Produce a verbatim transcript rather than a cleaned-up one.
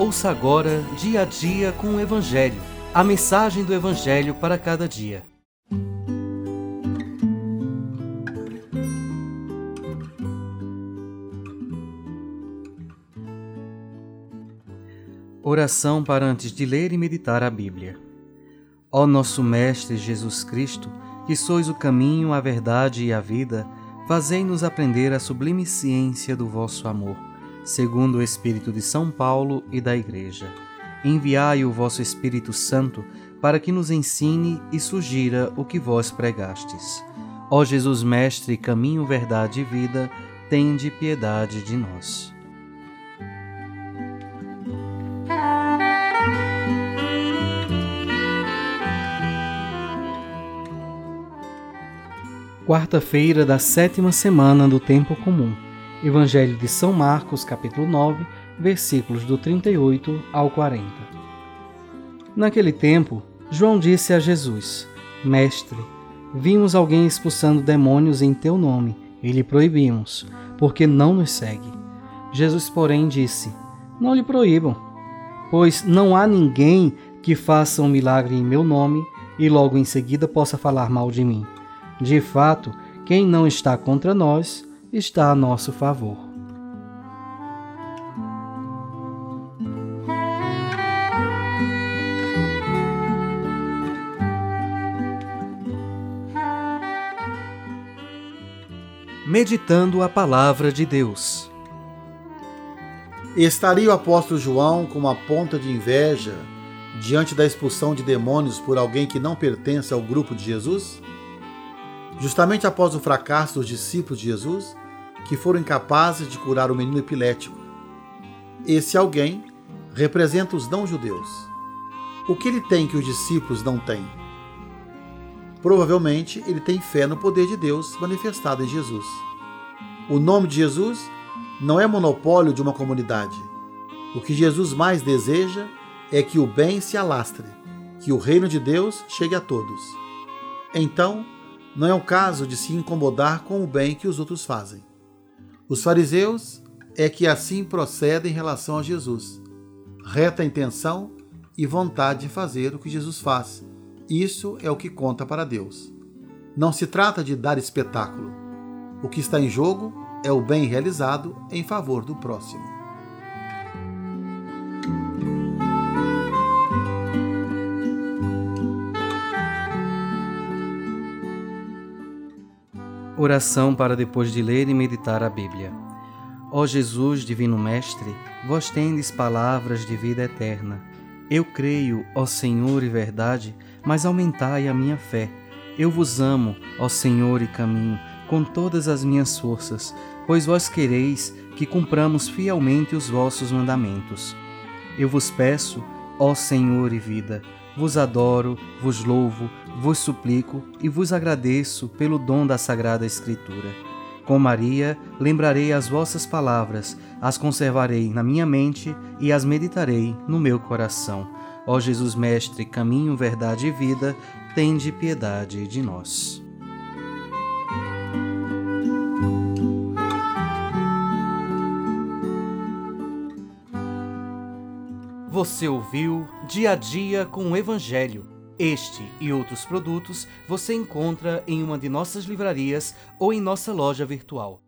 Ouça agora Dia a Dia com o Evangelho, a mensagem do Evangelho para cada dia. Oração para antes de ler e meditar a Bíblia. Ó nosso Mestre Jesus Cristo, que sois o caminho, a verdade e a vida, fazei-nos aprender a sublime ciência do vosso amor, segundo o Espírito de São Paulo e da Igreja. Enviai o vosso Espírito Santo para que nos ensine e sugira o que vós pregastes. Ó Jesus Mestre, caminho, verdade e vida, tende piedade de nós. Quarta-feira da sétima semana do Tempo Comum. Evangelho de São Marcos, capítulo nove, versículos do trinta e oito ao quarenta. Naquele tempo, João disse a Jesus: Mestre, vimos alguém expulsando demônios em teu nome, e lhe proibimos, porque não nos segue. Jesus, porém, disse: Não lhe proíbam, pois não há ninguém que faça um milagre em meu nome e logo em seguida possa falar mal de mim. De fato, quem não está contra nós, está a nosso favor. Meditando a Palavra de Deus. Estaria o apóstolo João com uma ponta de inveja diante da expulsão de demônios por alguém que não pertence ao grupo de Jesus? Justamente após o fracasso dos discípulos de Jesus, que foram incapazes de curar o menino epilético. Esse alguém representa os não-judeus. O que ele tem que os discípulos não têm? Provavelmente ele tem fé no poder de Deus manifestado em Jesus. O nome de Jesus não é monopólio de uma comunidade. O que Jesus mais deseja é que o bem se alastre, que o reino de Deus chegue a todos. Então, não é o caso de se incomodar com o bem que os outros fazem. Os fariseus é que assim procedem em relação a Jesus. Reta intenção e vontade de fazer o que Jesus faz. Isso é o que conta para Deus. Não se trata de dar espetáculo. O que está em jogo é o bem realizado em favor do próximo. Oração para depois de ler e meditar a Bíblia. Ó Jesus, Divino Mestre, vós tendes palavras de vida eterna. Eu creio, ó Senhor e verdade, mas aumentai a minha fé. Eu vos amo, ó Senhor e caminho, com todas as minhas forças, pois vós quereis que cumpramos fielmente os vossos mandamentos. Eu vos peço, ó Senhor e vida, vos adoro, vos louvo, vos suplico e vos agradeço pelo dom da Sagrada Escritura. Com Maria, lembrarei as vossas palavras, as conservarei na minha mente e as meditarei no meu coração. Ó Jesus Mestre, caminho, verdade e vida, tende piedade de nós. Você ouviu Dia a Dia com o Evangelho. Este e outros produtos você encontra em uma de nossas livrarias ou em nossa loja virtual.